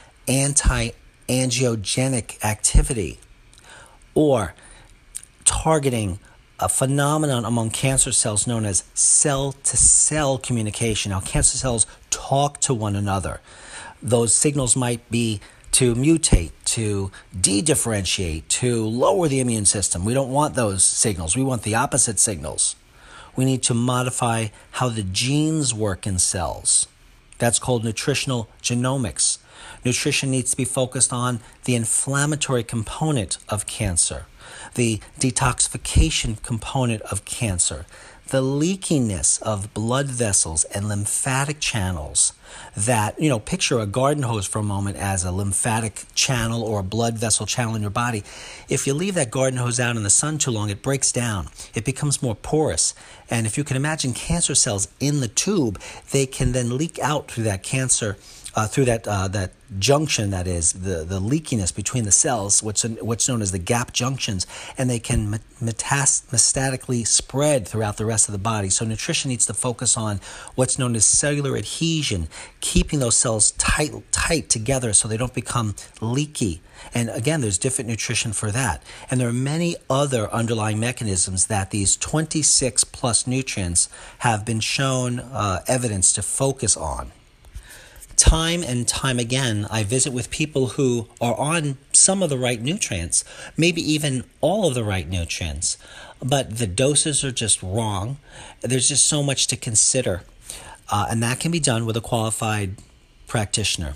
anti-angiogenic activity, or targeting a phenomenon among cancer cells known as cell-to-cell communication. Now, cancer cells talk to one another. Those signals might be to mutate, to de-differentiate, to lower the immune system. We don't want those signals. We want the opposite signals. We need to modify how the genes work in cells. That's called nutritional genomics. Nutrition needs to be focused on the inflammatory component of cancer, the detoxification component of cancer, the leakiness of blood vessels and lymphatic channels that, you know, picture a garden hose for a moment as a lymphatic channel or a blood vessel channel in your body. If you leave that garden hose out in the sun too long, it breaks down. It becomes more porous. And if you can imagine cancer cells in the tube, they can then leak out through that cancer Uh, through that uh, that junction, that is, the, the leakiness between the cells, what's, in, what's known as the gap junctions, and they can metas- metastatically spread throughout the rest of the body. So nutrition needs to focus on what's known as cellular adhesion, keeping those cells tight, tight together so they don't become leaky. And again, there's different nutrition for that. And there are many other underlying mechanisms that these twenty-six plus nutrients have been shown uh, evidence to focus on. Time and time again, I visit with people who are on some of the right nutrients, maybe even all of the right nutrients, but the doses are just wrong. There's just so much to consider, uh, and that can be done with a qualified practitioner.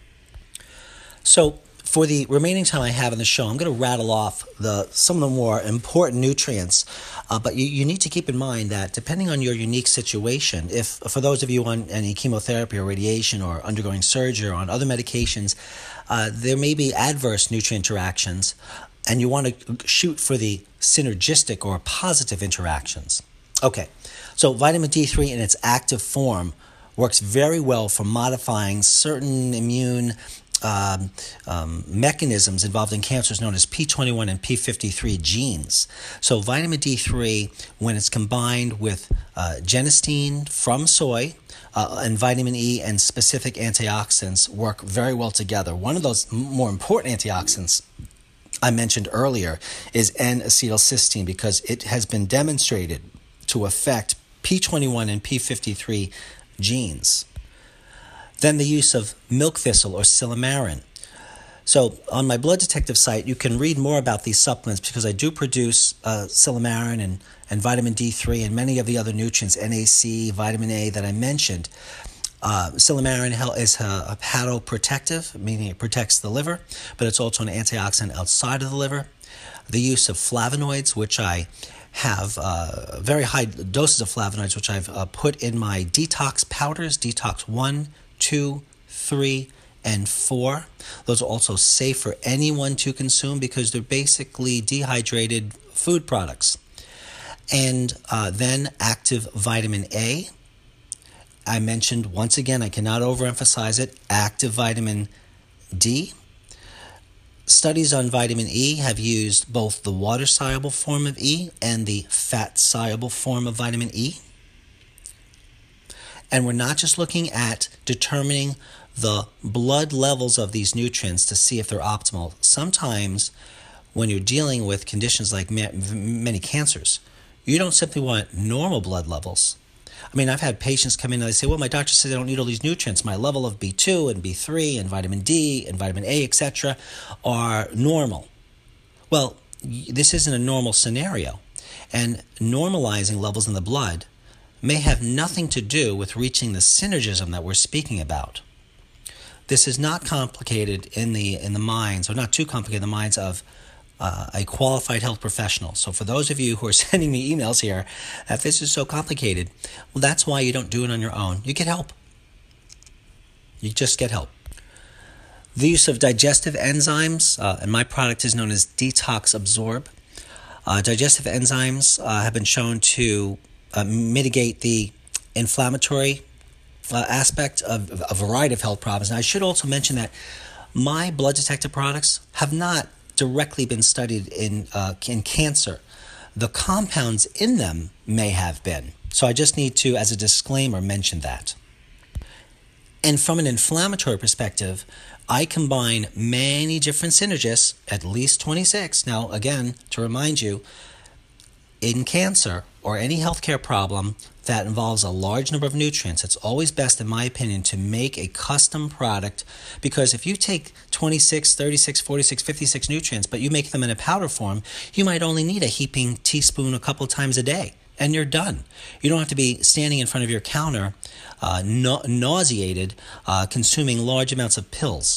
So for the remaining time I have in the show, I'm going to rattle off the some of the more important nutrients, uh, but you, you need to keep in mind that depending on your unique situation, if for those of you on any chemotherapy or radiation or undergoing surgery or on other medications, uh, there may be adverse nutrient interactions and you want to shoot for the synergistic or positive interactions. Okay, so vitamin D three in its active form works very well for modifying certain immune um, um, mechanisms involved in cancers known as P twenty-one and P fifty-three genes. So vitamin D three, when it's combined with uh, genistein from soy, Uh, and vitamin E and specific antioxidants work very well together. One of those more important antioxidants I mentioned earlier is N-acetylcysteine, because it has been demonstrated to affect P twenty-one and P fifty-three genes. Then the use of milk thistle or silymarin. So on my Blood Detective site, you can read more about these supplements because I do produce uh, silymarin and, and vitamin D three and many of the other nutrients, N A C, vitamin A that I mentioned. Uh, silymarin is a hepatoprotective, meaning it protects the liver, but it's also an antioxidant outside of the liver. The use of flavonoids, which I have uh, very high doses of flavonoids, which I've uh, put in my detox powders, detox one, two, three, and four. Those are also safe for anyone to consume because they're basically dehydrated food products. And uh, then active vitamin A. I mentioned, once again, I cannot overemphasize it, active vitamin D. Studies on vitamin E have used both the water-soluble form of E and the fat-soluble form of vitamin E. And we're not just looking at determining the blood levels of these nutrients to see if they're optimal. Sometimes when you're dealing with conditions like many cancers, you don't simply want normal blood levels. I mean, I've had patients come in and they say, well, my doctor says I don't need all these nutrients. My level of B two and B three and vitamin D and vitamin A, et cetera are normal. Well, this isn't a normal scenario. And normalizing levels in the blood may have nothing to do with reaching the synergism that we're speaking about. This is not complicated in the in the minds, or not too complicated in the minds of uh, a qualified health professional. So for those of you who are sending me emails here, that this is so complicated, well, that's why you don't do it on your own. You get help. You just get help. The use of digestive enzymes, uh, and my product is known as Detox Absorb. Uh, digestive enzymes uh, have been shown to uh, mitigate the inflammatory Uh, aspect of, of a variety of health problems. And I should also mention that my Blood Detective products have not directly been studied in uh, in cancer. The compounds in them may have been. So I just need to, as a disclaimer, mention that. And from an inflammatory perspective, I combine many different synergists, at least twenty-six. Now, again, to remind you, in cancer or any healthcare problem that involves a large number of nutrients, it's always best, in my opinion, to make a custom product, because if you take twenty-six, thirty-six, forty-six, fifty-six nutrients, but you make them in a powder form, you might only need a heaping teaspoon a couple times a day, and you're done. You don't have to be standing in front of your counter, uh, na- nauseated, uh, consuming large amounts of pills.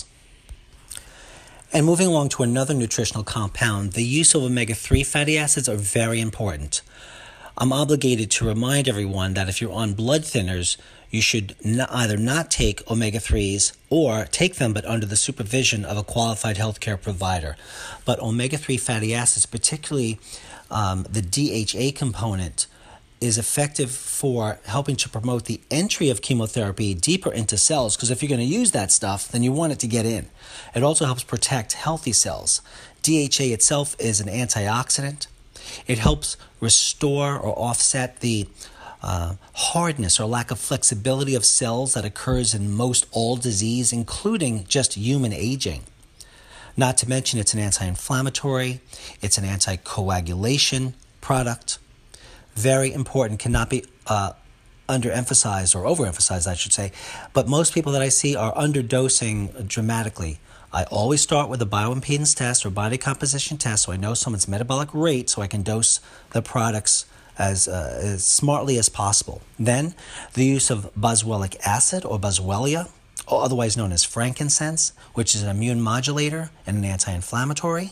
And moving along to another nutritional compound, the use of omega three fatty acids are very important. I'm obligated to remind everyone that if you're on blood thinners, you should not, either not take omega threes or take them but under the supervision of a qualified healthcare provider. But omega three fatty acids, particularly um, the D H A component, is effective for helping to promote the entry of chemotherapy deeper into cells, because if you're going to use that stuff, then you want it to get in. It also helps protect healthy cells. D H A itself is an antioxidant. It helps restore or offset the uh, hardness or lack of flexibility of cells that occurs in most all disease, including just human aging. Not to mention it's an anti-inflammatory, it's an anticoagulation product. Very important, cannot be uh, underemphasized or overemphasized, I should say. But most people that I see are underdosing dramatically. I always start with a bioimpedance test or body composition test so I know someone's metabolic rate so I can dose the products as, uh, as smartly as possible. Then the use of boswellic acid or boswellia, or otherwise known as frankincense, which is an immune modulator and an anti-inflammatory.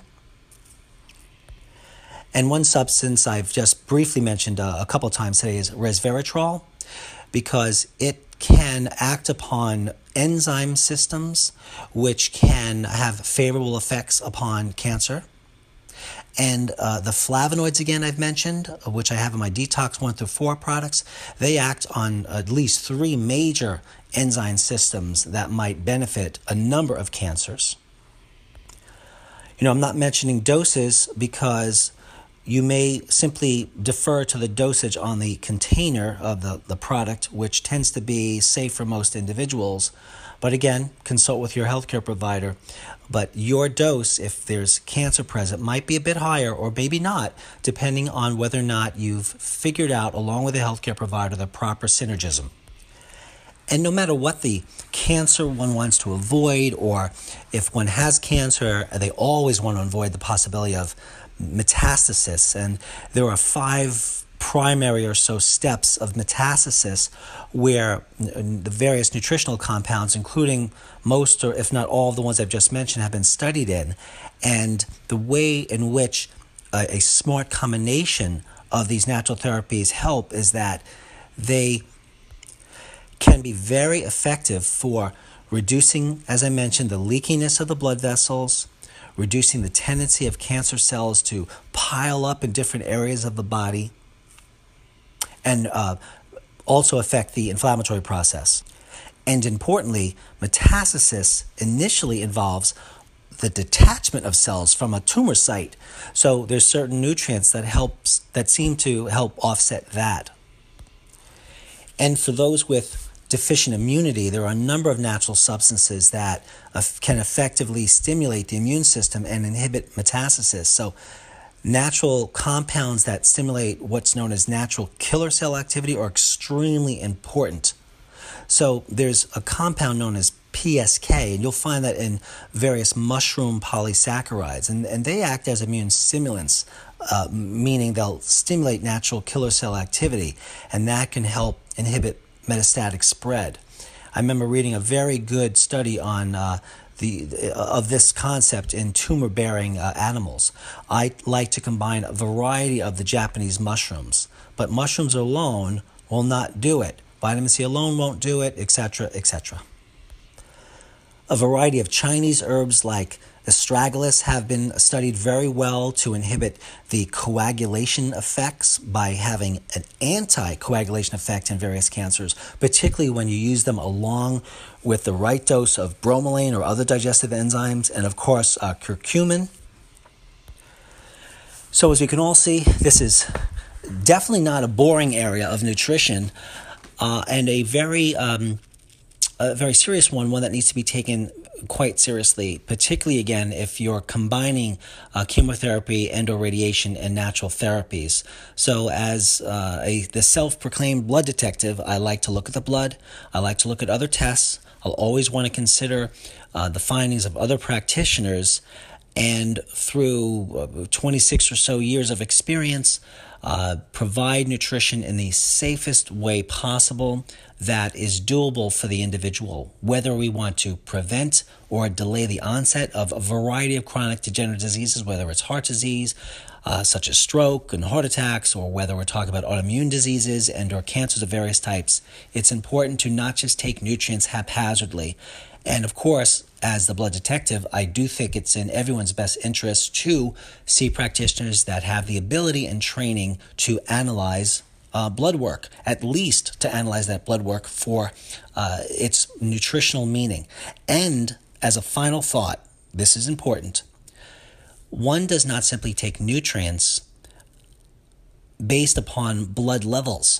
And one substance I've just briefly mentioned uh, a couple times today is resveratrol, because it can act upon enzyme systems which can have favorable effects upon cancer. And uh, the flavonoids, again, I've mentioned, which I have in my Detox one through four products, they act on at least three major enzyme systems that might benefit a number of cancers. You know, I'm not mentioning doses because you may simply defer to the dosage on the container of the, the product, which tends to be safe for most individuals. But again, consult with your healthcare provider. But your dose, if there's cancer present, might be a bit higher or maybe not, depending on whether or not you've figured out, along with the healthcare provider, the proper synergism. And no matter what the cancer one wants to avoid, or if one has cancer, they always want to avoid the possibility of metastasis. And there are five primary or so steps of metastasis where the various nutritional compounds, including most or if not all of the ones I've just mentioned, have been studied in. And the way in which a, a smart combination of these natural therapies help is that they can be very effective for reducing, as I mentioned, the leakiness of the blood vessels, reducing the tendency of cancer cells to pile up in different areas of the body, and uh, also affect the inflammatory process. And importantly, metastasis initially involves the detachment of cells from a tumor site. So there's certain nutrients that helps that seem to help offset that. And for those with deficient immunity, there are a number of natural substances that uh, can effectively stimulate the immune system and inhibit metastasis. So natural compounds that stimulate what's known as natural killer cell activity are extremely important. So there's a compound known as P S K, and you'll find that in various mushroom polysaccharides, and, and they act as immune stimulants, uh, meaning they'll stimulate natural killer cell activity, and that can help inhibit metastatic spread. I remember reading a very good study on uh, the uh, of this concept in tumor-bearing uh, animals. I like to combine a variety of the Japanese mushrooms, but mushrooms alone will not do it. Vitamin C alone won't do it, et cetera, et cetera. A variety of Chinese herbs like astragalus have been studied very well to inhibit the coagulation effects by having an anti-coagulation effect in various cancers, particularly when you use them along with the right dose of bromelain or other digestive enzymes, and of course uh, curcumin. So as we can all see, this is definitely not a boring area of nutrition, uh, and a very um, a very serious one, one that needs to be taken quite seriously, particularly, again, if you're combining uh, chemotherapy and or radiation and natural therapies. So as uh, a the self-proclaimed blood detective, I like to look at the blood. I like to look at other tests. I'll always want to consider uh, the findings of other practitioners. And through uh, twenty-six or so years of experience, uh, provide nutrition in the safest way possible that is doable for the individual, whether we want to prevent or delay the onset of a variety of chronic degenerative diseases, whether it's heart disease, uh, such as stroke and heart attacks, or whether we're talking about autoimmune diseases and or cancers of various types. It's important to not just take nutrients haphazardly. And of course, as the blood detective, I do think it's in everyone's best interest to see practitioners that have the ability and training to analyze uh, blood work, at least to analyze that blood work for uh, its nutritional meaning. And as a final thought, this is important, one does not simply take nutrients based upon blood levels.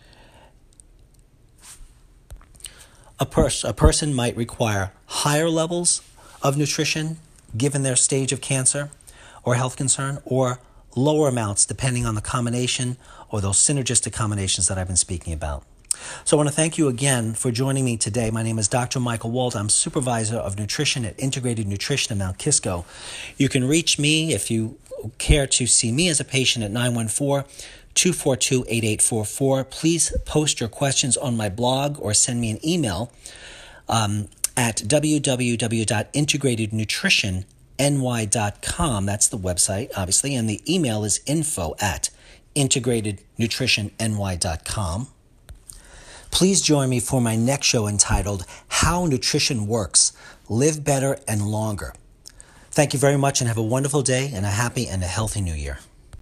A, pers- a person might require higher levels of nutrition given their stage of cancer or health concern, or lower amounts depending on the combination or those synergistic combinations that I've been speaking about. So I want to thank you again for joining me today. My name is Doctor Michael Wald. I'm Supervisor of Nutrition at Integrated Nutrition in Mount Kisco. You can reach me if you care to see me as a patient at nine one four, two four two, eight eight four four. Please post your questions on my blog or send me an email um, at w w w dot integrated nutrition n y dot com. That's the website, obviously, and the email is info at integrated nutrition n y dot com. Please join me for my next show entitled How Nutrition Works, Live Better and Longer. Thank you very much and have a wonderful day and a happy and a healthy new year.